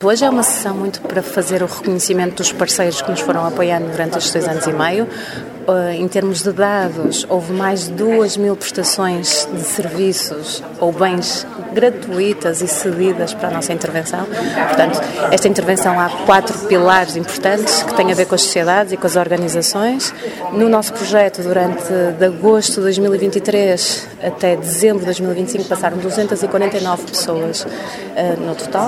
Hoje é uma sessão muito para fazer o reconhecimento dos parceiros que nos foram apoiando durante estes 2 anos e meio. Em termos de dados, houve mais de 2.000 prestações de serviços ou bens gratuitas e cedidas para a nossa intervenção. Portanto, esta intervenção há 4 pilares importantes que têm a ver com as sociedades e com as organizações. No nosso projeto, durante de agosto de 2023 até dezembro de 2025, passaram 249 pessoas no total,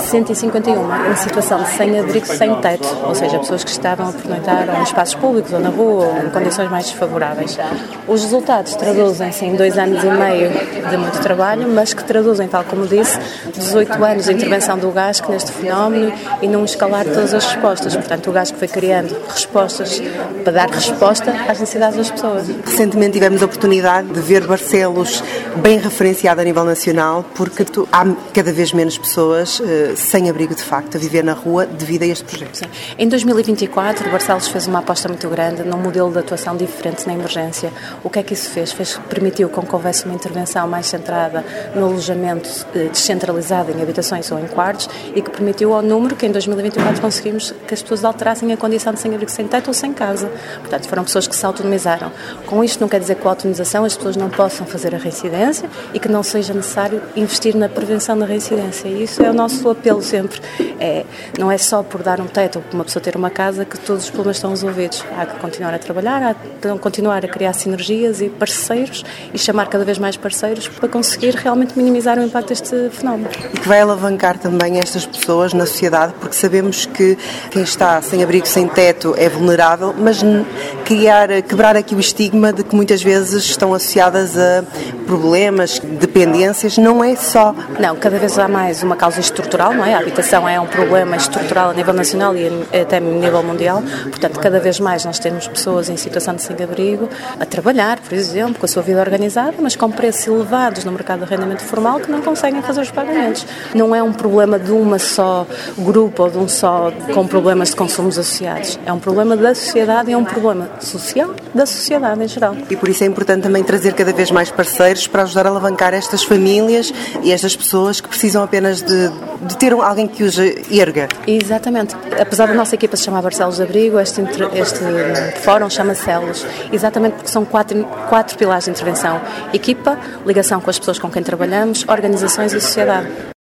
151 em situação de sem-abrigo, sem teto, ou seja, pessoas que estavam a pernoitar em espaços públicos ou na rua ou em condições mais desfavoráveis. Os resultados traduzem-se em 2 anos e meio de muito trabalho, mas que traduzem, tal como disse, 18 anos de intervenção do GASC neste fenómeno e num escalar de todas as respostas. Portanto, o GASC foi criando respostas para dar resposta às necessidades das pessoas. Recentemente tivemos a oportunidade de ver Barcelos bem referenciado a nível nacional, porque há cada vez menos pessoas sem abrigo de facto a viver na rua devido a este projeto. Sim. Em 2024, Barcelos fez uma aposta muito grande num modelo de atuação diferente na emergência. O que é que isso fez? Permitiu com que houvesse uma intervenção mais centrada no alojamento descentralizado em habitações ou em quartos e que permitiu ao número que em 2024 conseguimos que as pessoas alterassem a condição de sem-abrigo, sem teto ou sem casa. Portanto, foram pessoas que se autonomizaram. Com isto não quer dizer que com a autonomização as pessoas não possam fazer a reincidência e que não seja necessário investir na prevenção da reincidência. E isso é o nosso apelo sempre. Não é só por dar um teto ou por uma pessoa ter uma casa que todos os problemas estão resolvidos. Há que continuar a trabalhar, há que continuar a criar sinergias e parceiros e chamar cada vez mais parceiros para conseguir realmente minimizar o impacto deste fenómeno. E que vai alavancar também estas pessoas na sociedade, porque sabemos que quem está sem abrigo, sem teto é vulnerável, mas quebrar aqui o estigma de que muitas vezes estão associadas a problemas, dependências, não é só. Não, cada vez há mais uma causa estrutural, não é? A habitação é um problema estrutural a nível nacional e até a nível mundial, portanto, cada vez mais nós temos pessoas em situação de sem-abrigo a trabalhar, por exemplo, com a sua vida organizada, mas com preços elevados no mercado de arrendamento formal que não conseguem fazer os pagamentos. Não é um problema de uma só grupo ou de um só com problemas de consumos associados. É um problema da sociedade e é um problema social da sociedade em geral. E por isso é importante também trazer cada vez mais parceiros para ajudar a alavancar estas famílias e estas pessoas que precisam apenas de ter alguém que os erga. Exatamente. Apesar da nossa equipa se chamar Barcelos de Abrigo, este fórum chama-se Celos, exatamente porque são 4 pilares de intervenção: equipa, ligação com as pessoas com quem trabalhamos, organizações e sociedade.